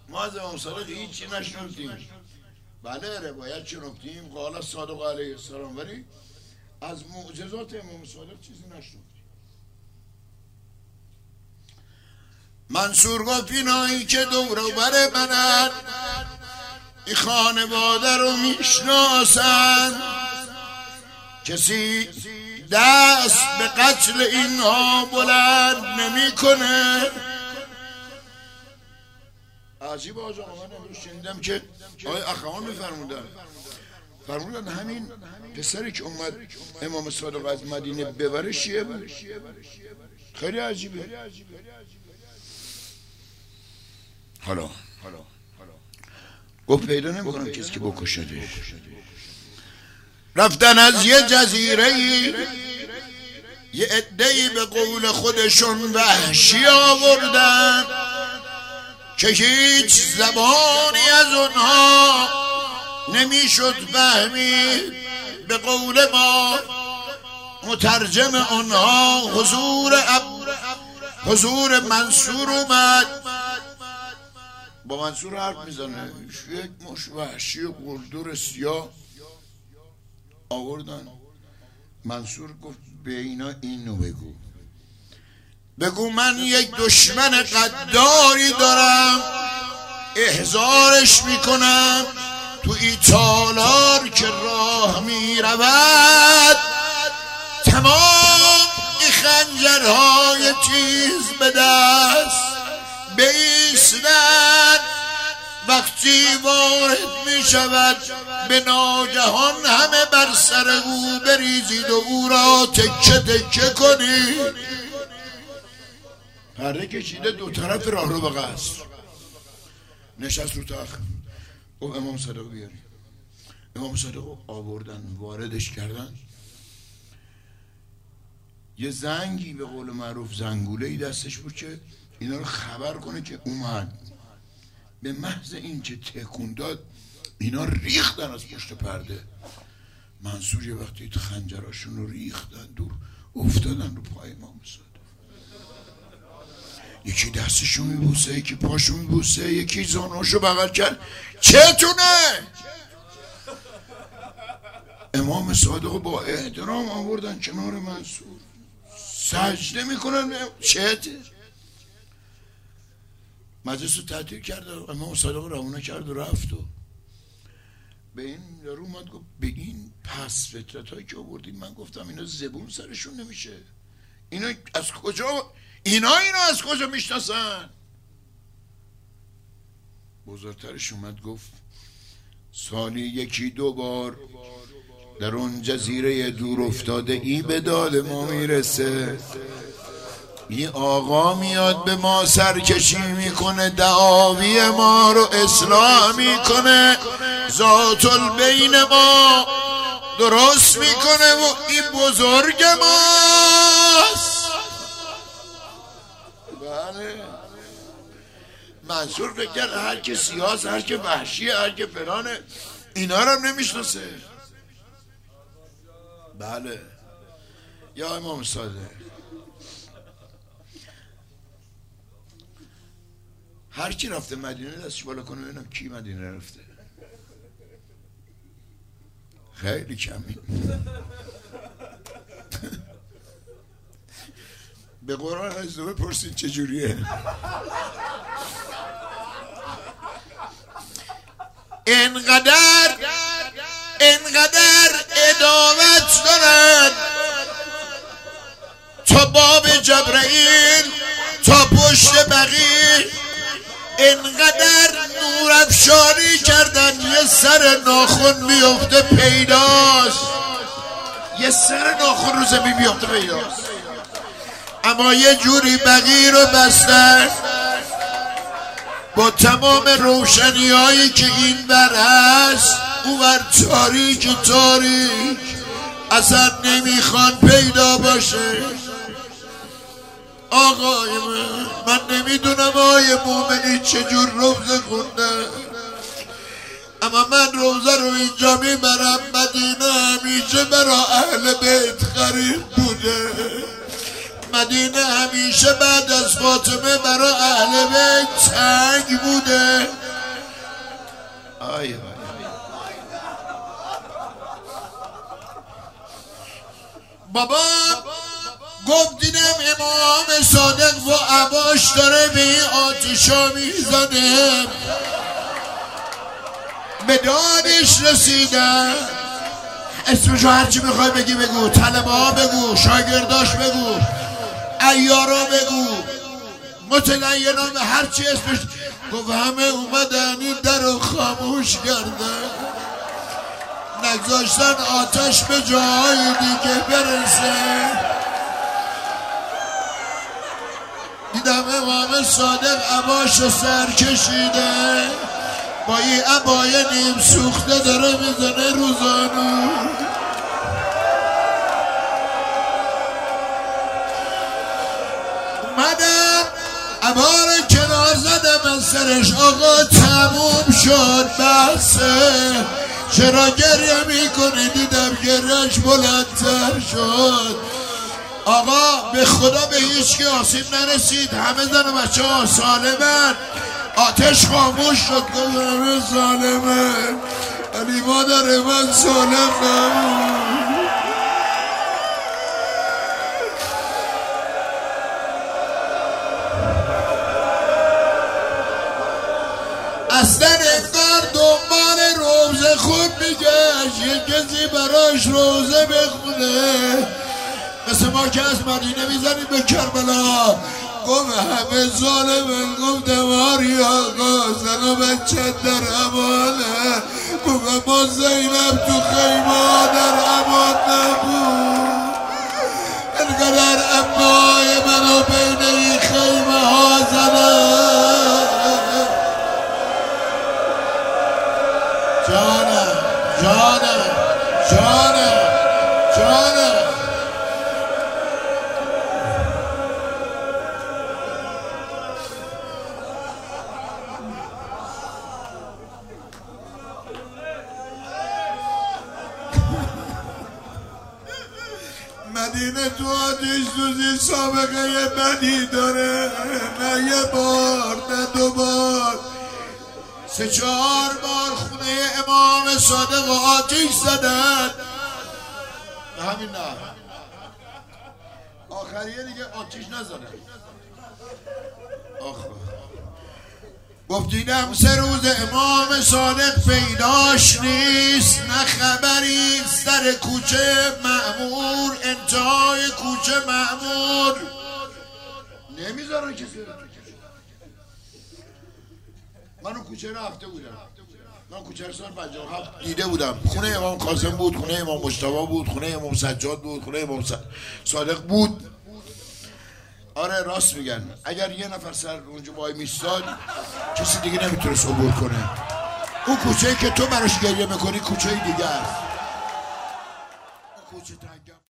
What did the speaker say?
ما از امام صادق هیچی نشنفتیم. بله روایت شنفتیم قال صادق علیه السلام، ولی از معجزات امام صادق چیزی نشنفتیم. منصور گفت اینایی که دور و بر منن این خانواده رو میشناسن، کسی دست به قتل اینها بلند نمیکنه. عجیب آقا، من امروز شنیدم که آقای اخوان فرمودن همین پسری که اومد امام صادق از مدینه ببره شیعه بود. خیلی عجیبه. حالا گفت پیدا نمیکنم کسی که بکشده. رفتن از یه جزیره یه عده‌ای به قول خودشون وحشی آوردن که هیچ زبانی از اونها نمیشد فهمید. به قول ما مترجم اونها حضور منصور اومد، با منصور حرف میزنه. یک مش وحشی قلدر سیاه آوردن. منصور گفت به اینا اینو بگو من یک دشمن قداری دارم، احضارش میکنم تو این تالار که راه میرود، تمام این خنجرهای تیز به دست بایستند. وقتی وارد می شود به ناگهان همه بر سر او بریزید و او را تکه تکه کنید. پرده کشیده دو طرف راه رو به قصر نشست رو تخت. گفت امام صادق بیاری. امام صادق آوردن واردش کردن. یه زنگی به قول معروف زنگوله‌ای دستش بود که اینا رو خبر کنه که اومد. به محض این که تکون داد اینا ریختن از پشت پرده. منصور یه وقتی خنجراشون رو ریختن دور افتادن رو پای امام صادق. یکی دستشو میبوسه، یکی پاشو میبوسه، یکی زانوشو بغل کرد. چتونه؟ امام صادق با احترام آوردن کنار منصور، سجده میکنن. چته؟ مجلس رو تعطیل کرد. امام صادق روانه کرد و رفت و به این یارو اومد گفت به این پس فطرت هایی که آوردیم من گفتم اینا زبون سرشون نمیشه. اینا از کجا از کجا میشناسن؟ بزرگترش اومد گفت سالی یکی دو بار در اون جزیره دور افتاده ای به داد ما میرسه. این آقا میاد به ما سرکشی میکنه، دعاوی ما رو اصلاح میکنه، ذات البین ما درست میکنه و این بزرگ ماست. بله منصور فکر کرد هر که سیاست، هر که وحشیه، هر که فلانه، اینا رو هم نمیشناسه. بله یا امام صادق هر کی رفته مدینه دستش بالا کنه ببینم کی مدینه رفته. خیلی کمی. به قرآن از دو بپرسید چجوریه. انقدر ادامت دارن تا باب جبرائیل تا پشت بقیه، انقدر نورافشانی کردن یه سر ناخن بیفته پیداست، یه سر ناخن رو زمین بیفته پیداست، اما یه جوری بقیه رو بستن با تمام روشنی هایی که این بر هست اون بر تاریک اصلا نمیخوان پیدا باشه. آقای من نمیدونم آقای مومنی چجور روزه خوندن، اما من روزه رو اینجا میبرم مدینه همیشه برا اهل بیت خرید بوده. مدینه همیشه بعد از فاطمه برای اهل بیت تنگ بوده. آی بابا گفت دیدم امام صادق و عباش داره به این آتشا میزنه، به دادش رسیدن. اسمشو هرچی میخوای بگی بگو، طلبه ها بگو، شاگرداش بگو، عیارا بگو، متدینان به هرچی اسمش. گفت همه اومدن این در رو خاموش کردن، نگذاشتن آتش به جای دیگه برسه. دیدم امام صادق عباشو سر کشیده، با این عبای نیم سوخته داره میزنه روزانو. اومدم عبا رو کنار زدم از سرش، آقا تموم شد بحثه، چرا گریه میکنی؟ دیدم گریهش بلندتر شد. آقا به خدا به هیچ که آسیب نرسید، همه زن و بچه ها سالمن. آتش خاموش شد، گفت همه سالمن، علی مادر من سالم نبود. اصلا انگار دنبال روزه خود میگشت، یه کسی براش روزه بخونه، مثل ما که از مدینه میزنیم به کربلا. گفت همه ظالمن. گفتم آری آقا زن و بچه در امانه. گفت ما زینب تو خیمه در امان نبود، انقدر امای منو بین این خیمه ها زنه. جانم جانم جانم جانم. مدینه تو آتش سوزی سابقه بدی داره، نه یه بار نه دو بار، 3-4 بار خونه امام صادق آتش زدن. همین نه آخریه دیگه آتش نزدن. گفت دیدم 3 روز امام صادق پیداش نیست، نه خبری. سر کوچه مأمور، انتهای کوچه مأمور، نمیذارن کسی رو. من اون کوچه رفته بودم، من کوچه سال 57 دیده بودم. خونه امام قاسم بود، خونه امام مجتبی بود، خونه امام سجاد بود، خونه امام صادق بود. آره راست میگن، اگر یه نفر سر اونجا وای میستاد کسی دیگه نمیتونست عبور کنه. اون کوچه‌ای که تو براش گریه میکنی کوچه دیگه است. اون کوچه